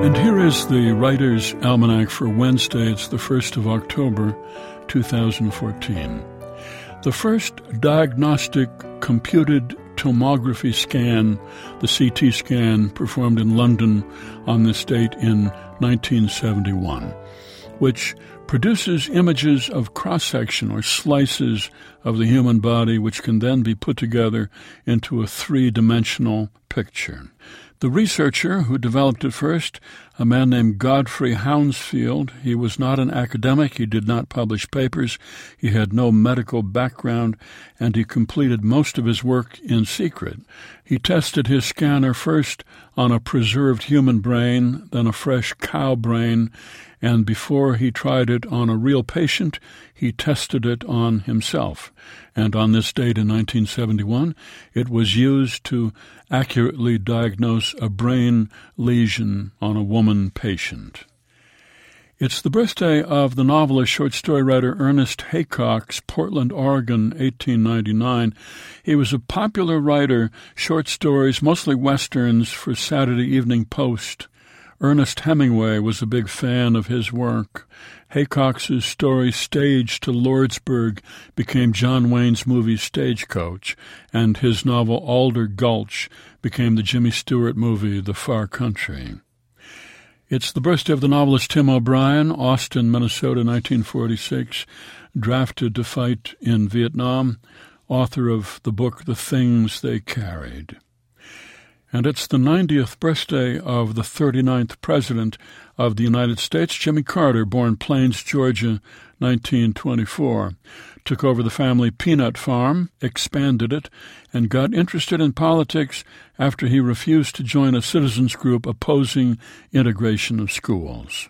And here is the Writer's Almanac for Wednesday. It's the 1st of October, 2014. The first diagnostic computed tomography scan, the CT scan, performed in London on this date in 1971, which produces images of cross-section or slices of the human body which can then be put together into a three-dimensional picture. The researcher who developed it first, a man named Godfrey Hounsfield, he was not an academic, he did not publish papers, he had no medical background, and he completed most of his work in secret. He tested his scanner first on a preserved human brain, then a fresh cow brain, and before he tried it on a real patient, he tested it on himself. And on this date in 1971, it was used to accurately diagnose a brain lesion on a woman patient. It's the birthday of the novelist, short story writer Ernest Haycox, Portland, Oregon, 1899. He was a popular writer, short stories, mostly westerns, for Saturday Evening Post. Ernest Hemingway was a big fan of his work. Haycox's story Stage to Lordsburg became John Wayne's movie Stagecoach, and his novel Alder Gulch became the Jimmy Stewart movie The Far Country. It's the birthday of the novelist Tim O'Brien, Austin, Minnesota, 1946, drafted to fight in Vietnam, author of the book The Things They Carried. And it's the 90th birthday of the 39th President of the United States, Jimmy Carter, born Plains, Georgia, 1924. Took over the family peanut farm, expanded it, and got interested in politics after he refused to join a citizens group opposing integration of schools.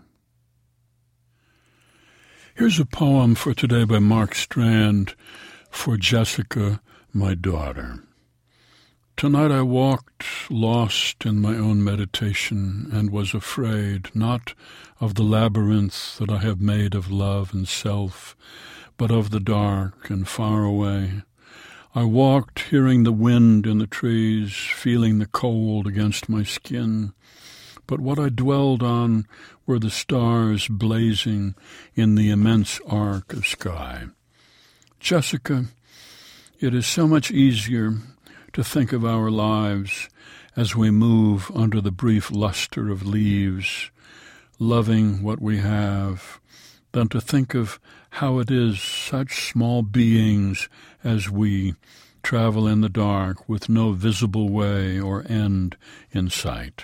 Here's a poem for today by Mark Strand, For Jessica, My Daughter. Tonight I walked lost in my own meditation and was afraid, not of the labyrinth that I have made of love and self, but of the dark and far away. I walked hearing the wind in the trees, feeling the cold against my skin. But what I dwelled on were the stars blazing in the immense arc of sky. Jessica, it is so much easier to think of our lives as we move under the brief luster of leaves, loving what we have, than to think of how it is such small beings as we travel in the dark with no visible way or end in sight.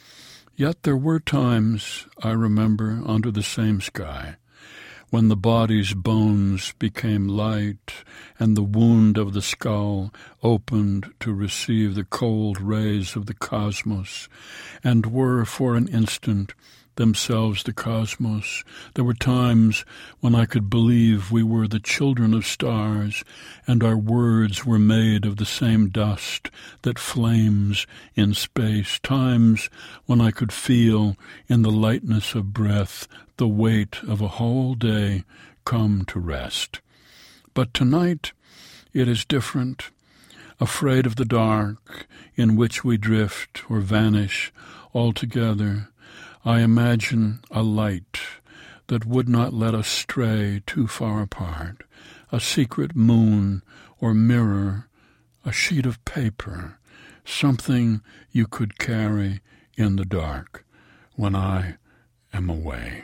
Yet there were times, I remember, under the same sky, when the body's bones became light and the wound of the skull opened to receive the cold rays of the cosmos, and were for an instant themselves the cosmos. There were times when I could believe we were the children of stars, and our words were made of the same dust that flames in space. Times when I could feel in the lightness of breath the weight of a whole day come to rest. But tonight it is different. Afraid of the dark in which we drift or vanish altogether, I imagine a light that would not let us stray too far apart, a secret moon or mirror, a sheet of paper, something you could carry in the dark when I am away.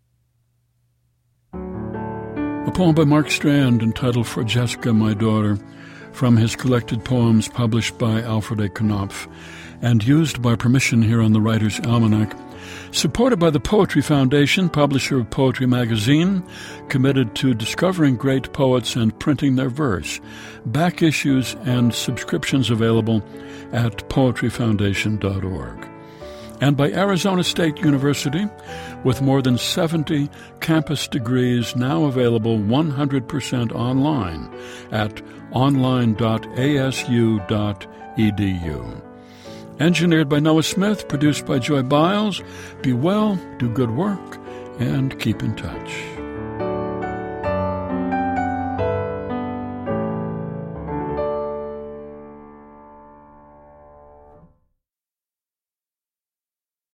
A poem by Mark Strand entitled For Jessica, My Daughter, from his collected poems published by Alfred A. Knopf and used by permission here on the Writer's Almanac, supported by the Poetry Foundation, publisher of Poetry Magazine, committed to discovering great poets and printing their verse. Back issues and subscriptions available at poetryfoundation.org. And by Arizona State University, with more than 70 campus degrees now available 100% online at online.asu.edu. Engineered by Noah Smith, produced by Joy Biles. Be well, do good work, and keep in touch.